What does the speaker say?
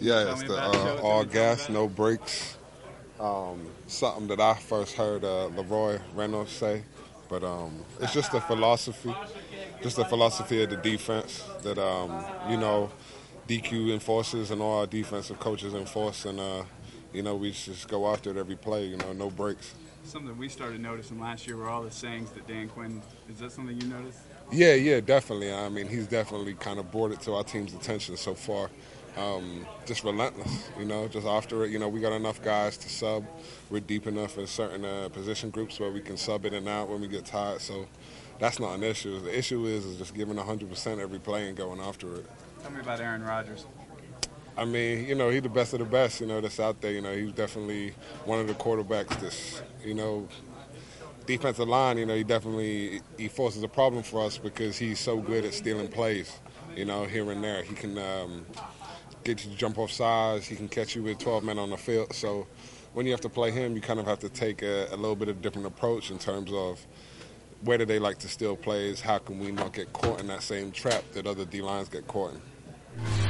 Yeah, it's the all gas, no brakes. Something that I first heard Leroy Reynolds say, but it's just a philosophy, of the defense that DQ enforces and all our defensive coaches enforce, and we just go after it every play. No breaks. Something we started noticing last year were all the sayings that Dan Quinn. Is that something you noticed? Yeah, definitely. I mean, he's definitely kind of brought it to our team's attention so far. Just relentless, just after it. We got enough guys to sub. We're deep enough in certain position groups where we can sub in and out when we get tired. So that's not an issue. The issue is just giving 100% every play and going after it. Tell me about Aaron Rodgers. I mean, he's the best of the best, that's out there. He's definitely one of the quarterbacks that's, defensive line, he forces a problem for us because he's so good at stealing plays, here and there. He can get you to jump off sides. He can catch you with 12 men on the field. So when you have to play him, you kind of have to take a little bit of a different approach in terms of where do they like to steal plays, how can we not get caught in that same trap that other D-lines get caught in.